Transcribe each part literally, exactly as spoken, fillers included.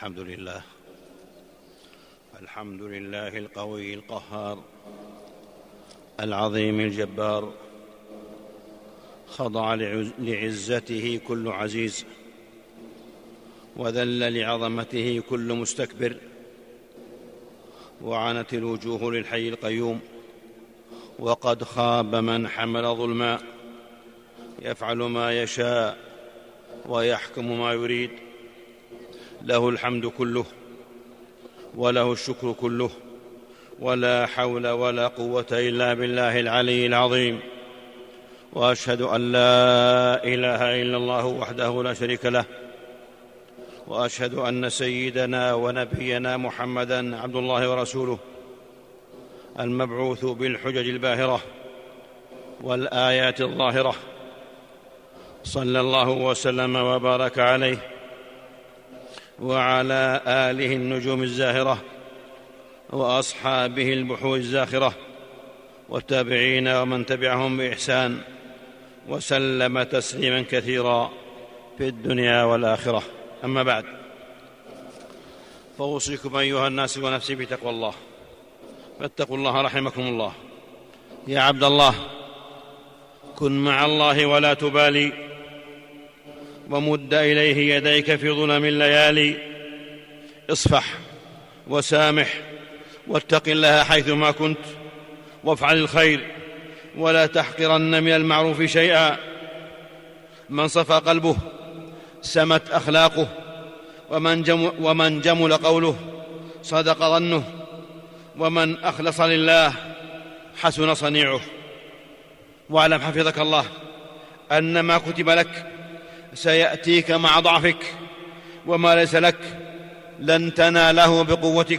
الحمد لله الحمد لله القوي القهار العظيم الجبار، خضع لعزته كل عزيز، وذل لعظمته كل مستكبر، وعنت الوجوه للحي القيوم، وقد خاب من حمل ظلما. يفعل ما يشاء ويحكم ما يريد، له الحمد كله وله الشكر كله، ولا حول ولا قوة إلا بالله العلي العظيم. وأشهد أن لا إله إلا الله وحده لا شريك له، وأشهد أن سيدنا ونبينا محمدًا عبد الله ورسوله، المبعوث بالحجج الباهرة والآيات الظاهرة، صلى الله وسلم وبارك عليه وعلى آله النجوم الزاهرة، وأصحابه البحور الزاخرة، والتابعين ومن تبعهم بإحسان، وسلم تسليما كثيرا في الدنيا والآخرة. أما بعد، فأوصيكم أيها الناس ونفسي بتقوى الله، فاتقوا الله رحمكم الله. يا عبد الله، كن مع الله ولا تبالي، ومد إليه يديك في ظلم الليالي. اصفح وسامح واتق الله حيثما كنت، وافعل الخير ولا تحقرن من المعروف شيئا. من صفى قلبه سمت أخلاقه، ومن جمل, ومن جمل قوله صدق ظنه، ومن أخلص لله حسن صنيعه. واعلم حفظك الله أن ما كتب لك سيأتيك مع ضعفك، وما ليس لك لن تناله بقوتك.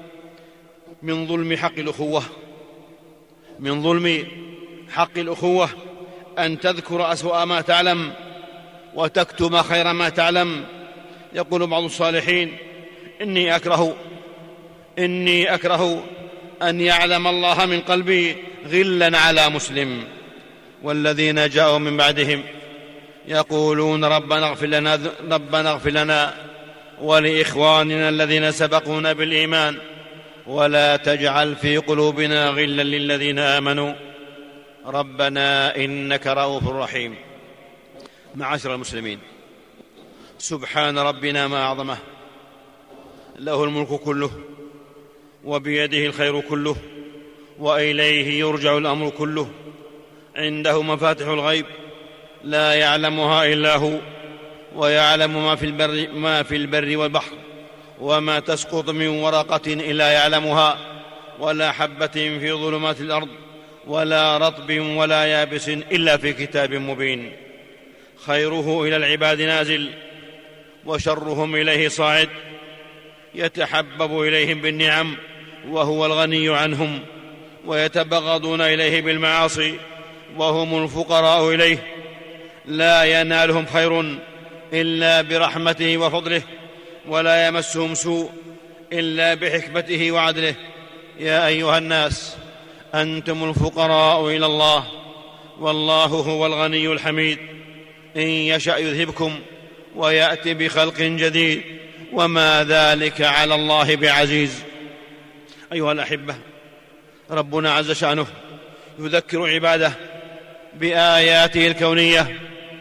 من ظلم حق الأخوة من ظلم حق الأخوة أن تذكر أسوأ ما تعلم وتكتم خير ما تعلم. يقول بعض الصالحين: إني أكره إني أكره أن يعلم الله من قلبي غلا على مسلم. والذين جاءوا من بعدهم يقولون ربنا اغفر لنا, ربنا اغفر لنا ولإخواننا الذين سبقونا بالإيمان، ولا تجعل في قلوبنا غلا للذين آمنوا ربنا إنك رؤوف رحيم. معاشر المسلمين، سبحان ربنا ما أعظمه، له الملك كله، وبيده الخير كله، وإليه يرجع الأمر كله. عنده مفاتح الغيب لا يعلمها إلا هو، ويعلم ما في البر, ما في البر والبحر، وما تسقط من ورقة إلا يعلمها، ولا حبة في ظلمات الأرض، ولا رطب ولا يابس إلا في كتاب مبين. خيره إلى العباد نازل، وشرهم إليه صاعد. يتحبب إليهم بالنعم وهو الغني عنهم، ويتبغضون إليه بالمعاصي وهم الفقراء إليه. لا ينالهم خير إلا برحمته وفضله، ولا يمسهم سوء إلا بحكمته وعدله. يا أيها الناس، أنتم الفقراء إلى الله، والله هو الغني الحميد. إن يشأ يذهبكم ويأتي بخلق جديد، وما ذلك على الله بعزيز. أيها الأحبة، ربنا عز شأنه يذكر عباده بآياته الكونية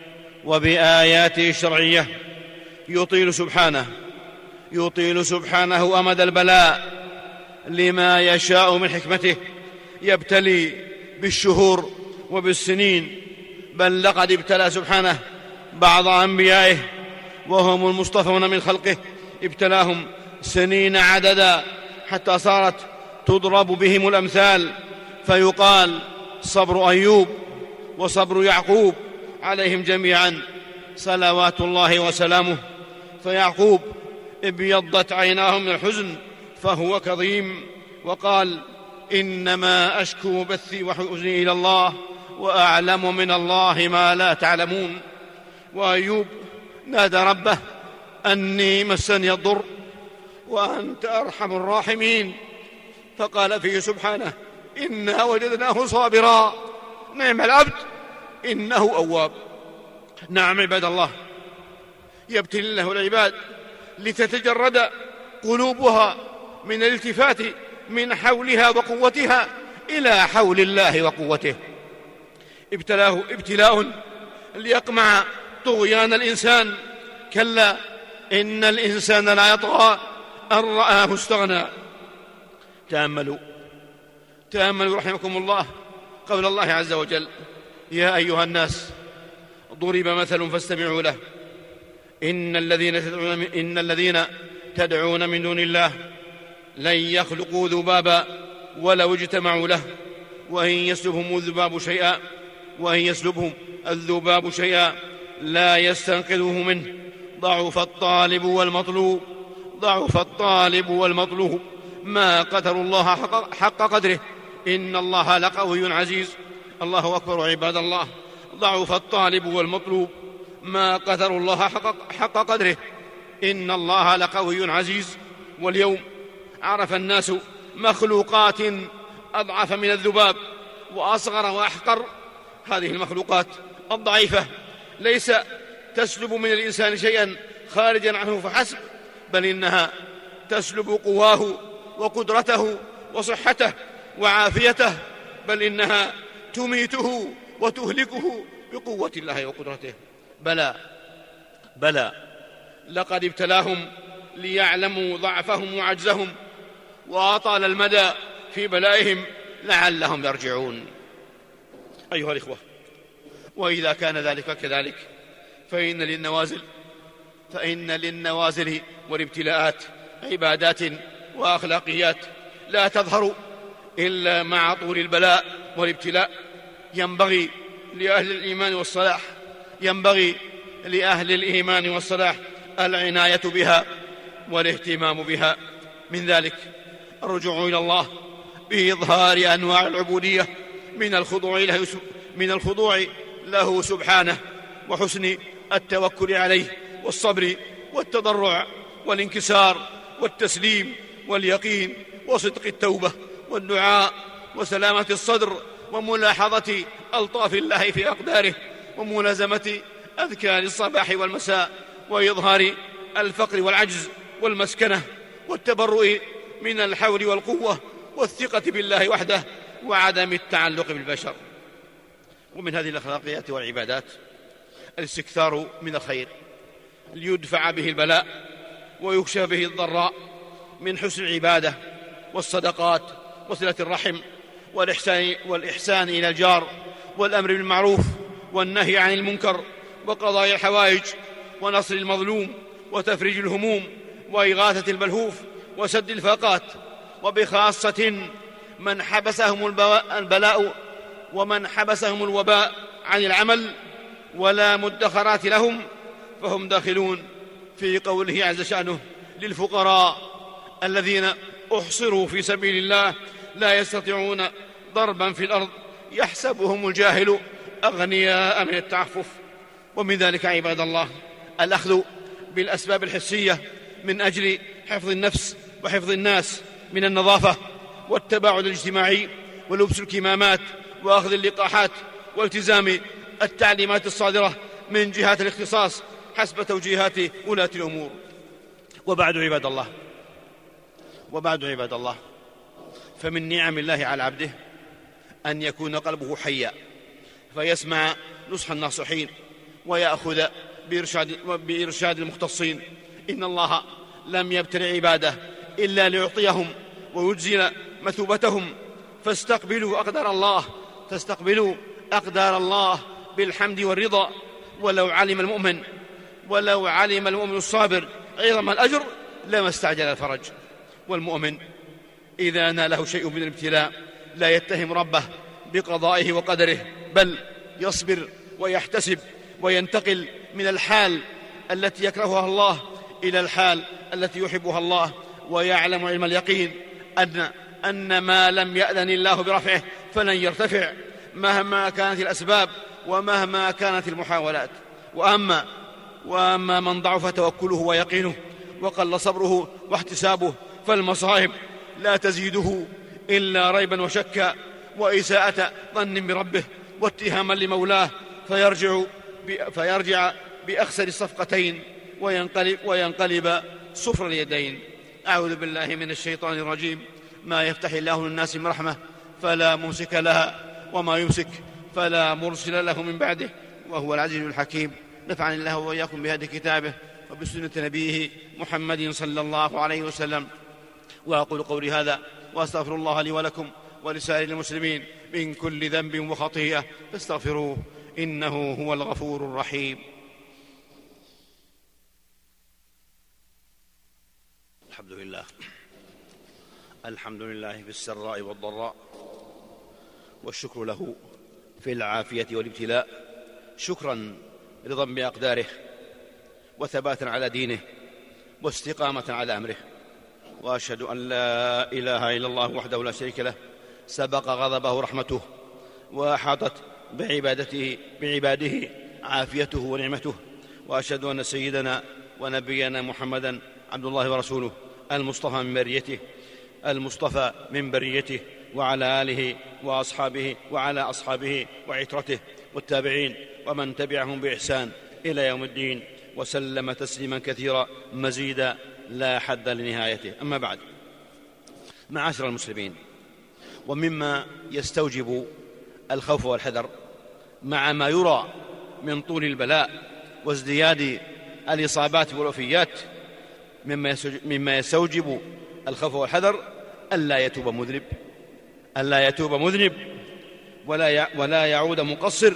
وبآياته الشرعية. يطيل سبحانه يطيل سبحانه أمد البلاء لما يشاء من حكمته. يبتلي بالشهور وبالسنين، بل لقد ابتلى سبحانه بعض أنبيائه وهم المصطفون من خلقه، ابتلاهم سنين عددا حتى صارت تضرب بهم الأمثال، فيقال صبر أيوب وصبر يعقوب عليهم جميعا صلوات الله وسلامه. فيعقوب ابيضت عيناه من الحزن فهو كظيم، وقال: إنما أشكو بثي وحزني إلى الله، وأعلم من الله ما لا تعلمون. وأيوب نادى ربه: أني مسني الضر وأنت أرحم الراحمين، فقال فيه سبحانه: إنا وجدناه صابرا نعم العبد إنه أواب. نعم عباد الله، يبتلي الله العباد لتتجرد قلوبها من الالتفات من حولها وقوتها إلى حول الله وقوته. ابتلاه ابتلاء ليقمع طغيان الإنسان. كلا إن الإنسان لا يطغى أن رآه استغنى. تأملوا تأملوا رحمكم الله قول الله عز وجل: يا أيها الناس ضرب مثل فاستمعوا له إن الذين تدعون من, إن الذين تدعون من دون الله لن يخلقوا ذبابا ولو اجتمعوا له وإن يسلبهم الذباب شيئا وإن يسلبهم الذباب شيئا لا يستنقذوه منه ضعف الطالب والمطلوب ضعف الطالب والمطلوب ما قدر الله حق قدره إن الله لقوي عزيز. الله أكبر عباد الله. ضعف الطالب والمطلوب ما قدر الله حق قدره إن الله لقوي عزيز. واليوم عرف الناس مخلوقات أضعف من الذباب وأصغر وأحقر. هذه المخلوقات الضعيفة ليس تسلب من الإنسان شيئا خارجا عنه فحسب، بل إنها تسلب قواه وقدرته وصحته وعافيته، بل إنها تميته وتهلكه بقوة الله وقدرته. بلى بلى لقد ابتلاهم ليعلموا ضعفهم وعجزهم وأطال المدى في بلائهم لعلهم يرجعون. أيها الإخوة، وإذا كان ذلك كذلك فإن للنوازل فإن للنوازل والابتلاءات عبادات وأخلاقيات لا تظهر إلا مع طول البلاء والابتلاء. ينبغي لأهل الإيمان والصلاح ينبغي لأهل الإيمان والصلاح العناية بها والاهتمام بها. من ذلك الرجوع إلى الله بإظهار أنواع العبودية من الخضوع له من الخضوع له سبحانه وحسن التوكل عليه والصبر والتضرع والانكسار والتسليم واليقين وصدق التوبة والدعاء وسلامة الصدر وملاحظة ألطاف الله في أقداره وملازمة أذكار الصباح والمساء وإظهار الفقر والعجز والمسكنة والتبرؤ من الحول والقوة والثقة بالله وحده وعدم التعلق بالبشر. ومن هذه الأخلاقيات والعبادات الاستكثار من الخير ليدفع به البلاء ويخشى به الضراء من حسن العبادة والصدقات وصلة الرحم والإحسان, والإحسان إلى الجار والأمر بالمعروف والنهي عن المنكر وقضاء الحوائج ونصر المظلوم وتفريج الهموم وإغاثة الملهوف وسد الفاقات. وبخاصة من حبسهم البلاء ومن حبسهم الوباء عن العمل ولا مدخرات لهم فهم داخلون في قوله عز شأنه للفقراء الذين أحصروا في سبيل الله لا يستطيعون ضربا في الأرض يحسبهم الجاهل أغنياء من التعفف. ومن ذلك عباد الله الأخذ بالأسباب الحسية من أجل حفظ النفس وحفظ الناس من النظافة والتباعد الاجتماعي ولبس الكمامات وأخذ اللقاحات والتزام التعليمات الصادرة من جهات الاختصاص حسب توجيهات ولاة الأمور. وبعد عباد الله وبعد عباد الله فمن نعم الله على عبده أن يكون قلبه حيا فيسمع نصح الناصحين ويأخذ بإرشاد, بإرشاد المختصين. إن الله لم يبتلع عباده إلا ليعطيهم ويجزل مثوبتهم فاستقبلوا أقدار الله فاستقبلوا أقدار الله بالحمد والرضا. ولو علم المؤمن ولو علم المؤمن الصابر عظم الأجر لما استعجل الفرج. والمؤمن إذا ناله شيء من الابتلاء لا يتهم ربه بقضائه وقدره بل يصبر ويحتسب وينتقل من الحال التي يكرهها الله إلى الحال التي يحبها الله ويعلم علم اليقين أن, أن ما لم يأذن الله برفعه فلن يرتفع مهما كانت الأسباب ومهما كانت المحاولات. وأما, وأما من ضعف توكله ويقينه وقل صبره واحتسابه فالمصائب لا تزيده إلا ريبا وشكا وإساءة ظن بربه واتهاما لمولاه فيرجع, فيرجع بأخسر الصفقتين وينقلب, وينقلب صفر اليدين. أعوذ بالله من الشيطان الرجيم. ما يفتح الله للناس من رحمة فلا ممسك لها وما يمسك فلا مرسل له من بعده وهو العزيز الحكيم. نفعني الله وإياكم بهدي كتابه وبسنة نبيه محمد صلى الله عليه وسلم. وأقول قولي هذا وأستغفر الله لي ولكم ولسائر المسلمين من كل ذنب وخطيئة فاستغفروه إنه هو الغفور الرحيم. الحمد لله الحمد لله في السراء والضراء، والشكر له في العافية والابتلاء، شكرا رضا بأقداره وثباتا على دينه واستقامة على أمره. وأشهد أن لا إله إلا الله وحده لا شريك له سبق غضبه رحمته وأحاطت بعبادته بعباده عافيته ونعمته. وأشهد أن سيدنا ونبينا محمدا عبد الله ورسوله المصطفى من بريته المصطفى من بريته وعلى آله وأصحابه وعلى أصحابه وعترته والتابعين ومن تبعهم بإحسان إلى يوم الدين، وسلم تسليما كثيرا مزيدا لا حد لنهايته. أما بعد، معاشر المسلمين، ومما يستوجب الخوف والحذر مع ما يرى من طول البلاء وازدياد الإصابات والوفيات مما يستوجب الخوف والحذر ألا يتوب مذنب ألا يتوب مذنب ولا ولا يعود مقصر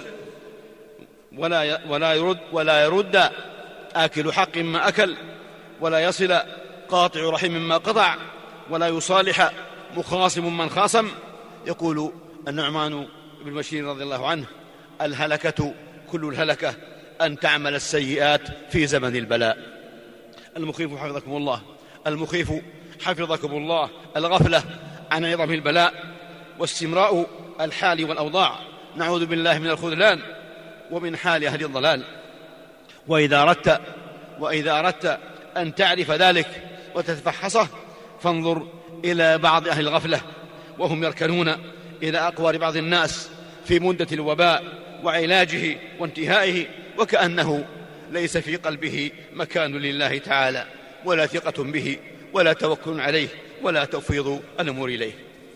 ولا ولا يرد ولا يرد آكل حق ما أكل، ولا يصل قاطع رحم ما قطع، ولا يصالح مخاصم من خاصم. يقول النعمان بن بشير رضي الله عنه: الهلكة كل الهلكة أن تعمل السيئات في زمن البلاء. المخيف حفظكم الله المخيف حفظكم الله الغفلة عن عظم البلاء واستمراء الحال والأوضاع. نعوذ بالله من الخذلان ومن حال أهل الضلال. وإذا أردت وإذا أردت أن تعرف ذلك وتتفحصه فانظر إلى بعض أهل الغفلة وهم يركنون إلى أقوار بعض الناس في مدة الوباء وعلاجه وانتهائه، وكأنه ليس في قلبه مكان لله تعالى ولا ثقة به ولا توكل عليه ولا تفويض الأمور إليه.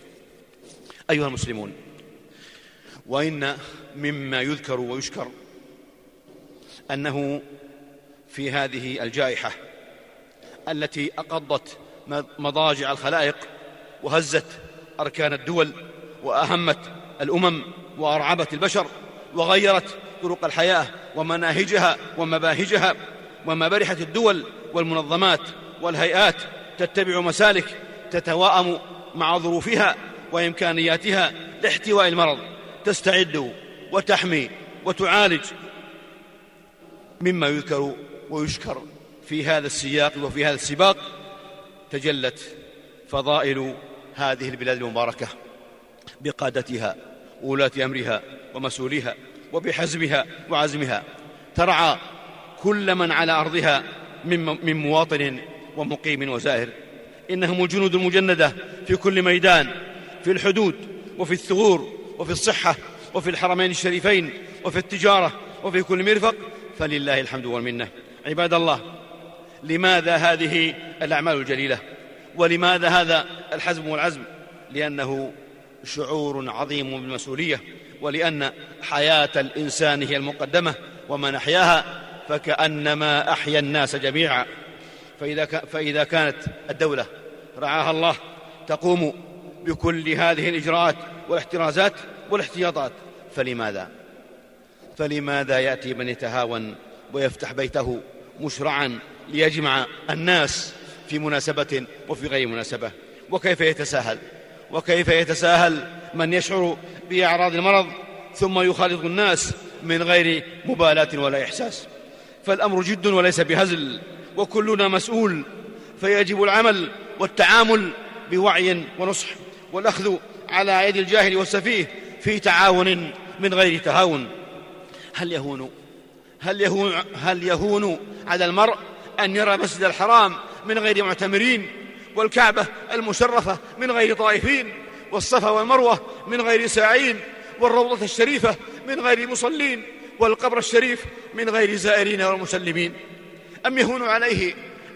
أيها المسلمون، وإن مما يذكر ويشكر أنه في هذه الجائحة التي أقضت مضاجع الخلائق وهزت أركان الدول وأهمت الأمم وأرعبت البشر وغيرت طرق الحياة ومناهجها ومباهجها، وما برحت الدول والمنظمات والهيئات تتبع مسالك تتواءم مع ظروفها وإمكانياتها لاحتواء المرض، تستعد وتحمي وتعالج. مما يذكر ويشكر في هذا السياق وفي هذا السباق تجلت فضائل هذه البلاد المباركة بقادتها وولاة أمرها ومسؤوليها وبحزمها وعزمها، ترعى كل من على أرضها من مواطن ومقيم وزائر. إنهم الجنود المجندة في كل ميدان، في الحدود وفي الثغور وفي الصحة وفي الحرمين الشريفين وفي التجارة وفي كل مرفق، فلله الحمد والمنة. عباد الله، لماذا هذه الأعمال الجليلة؟ ولماذا هذا الحزم والعزم؟ لأنه شعور عظيم بالمسؤولية، ولأن حياة الإنسان هي المقدمة، ومن أحياها فكأنما أحيا الناس جميعا. فإذا, فإذا كانت الدولة رعاها الله تقوم بكل هذه الإجراءات والاحترازات والاحتياطات، فلماذا فلماذا يأتي من يتهاون ويفتح بيته مشرعا ليجمع الناس في مناسبة وفي غير مناسبة؟ وكيف يتساهل وكيف يتساهل من يشعر بأعراض المرض ثم يخالط الناس من غير مبالاة ولا إحساس؟ فالأمر جد وليس بهزل، وكلنا مسؤول، فيجب العمل والتعامل بوعي ونصح، والأخذ على يد الجاهل والسفيه في تعاون من غير تهاون. هل يهون هل يهون هل يهون على المرء أن يرى مسجد الحرام من غير معتمرين، والكعبة المشرفة من غير طائفين، والصفا والمروة من غير ساعين، والروضة الشريفة من غير مصلين، والقبر الشريف من غير زائرين والمسلمين؟ أم يهون عليه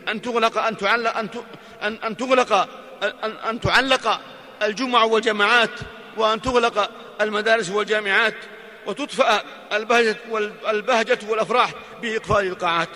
أن تغلق أن تعلق أن أن تغلق أن أن تعلق الجمع والجماعات، وأن تغلق المدارس والجامعات، وتطفأ البهجة والبهجة والأفراح بإقفال القاعات،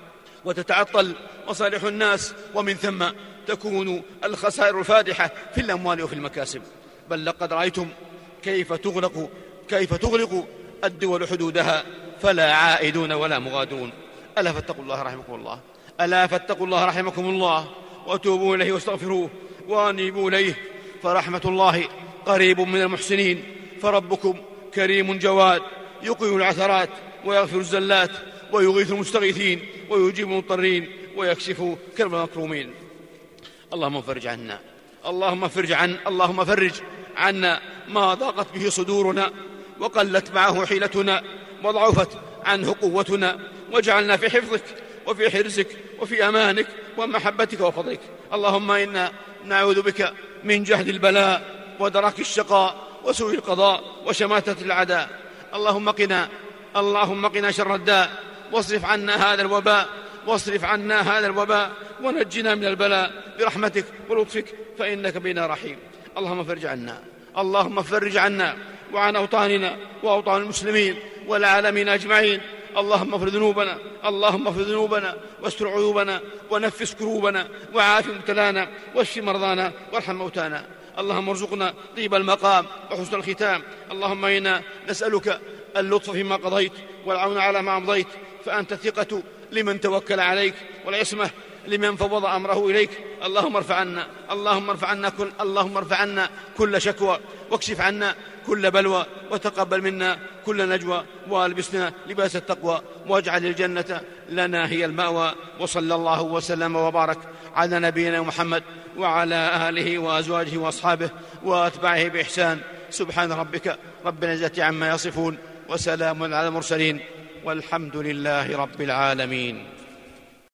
وتتعطل مصالح الناس، ومن ثم تكون الخسائر الفادحة في الأموال وفي المكاسب. بل لقد رأيتم كيف تغلق كيف تغلق الدول حدودها فلا عائدون ولا مغادرون. ألا فاتقوا الله رحمكم الله ألا فاتقوا الله رحمكم الله وتوبوا إليه واستغفروه وأنيبوا إليه، فرحمة الله قريب من المحسنين. فربكم كريم جواد يقيم العثرات ويغفر الزلات ويغيث المستغيثين ويجيب المضطرين ويكشف كرب المكرومين. اللهم فرج عنا اللهم فرج عن اللهم فرج عنا ما ضاقت به صدورنا وقلت معه حيلتنا وضعفت عنه قوتنا، واجعلنا في حفظك وفي حرزك وفي أمانك ومحبتك وفضلك. اللهم إنا نعوذ بك من جهد البلاء ودرك الشقاء وسوء القضاء وشماتة الأعداء. اللهم قنا اللهم قنا شر الداء، واصرف عنا هذا الوباء واصرف عنا هذا الوباء ونجنا من البلاء برحمتك ولطفك فإنك بنا رحيم. اللهم فرج عنا اللهم فرج عنا وعن أوطاننا وأوطان المسلمين والعالمين أجمعين. اللهم اغفر ذنوبنا اللهم اغفر ذنوبنا واستر عيوبنا ونفس كروبنا وعاف مبتلانا واشف مرضانا وارحم موتانا. اللهم ارزقنا طيب المقام وحسن الختام. اللهم إنا نسألك اللطف فيما قضيت والعون على ما أمضيت، فأنت الثقة لمن توكل عليك والعصمة لمن فوض أمره إليك. اللهم ارفع عنا اللهم ارفع عنا كل اللهم ارفع عنا كل شكوى، واكشف عنا كل بلوى، وتقبل منا كل نجوى، والبسنا لباس التقوى، واجعل الجنة لنا هي المأوى. وصلى الله وسلم وبارك على نبينا محمد وعلى آله وأزواجه وأصحابه وأتباعه بإحسان. سبحان ربك رب العزة عما يصفون، وسلام على المرسلين، والحمد لله رب العالمين.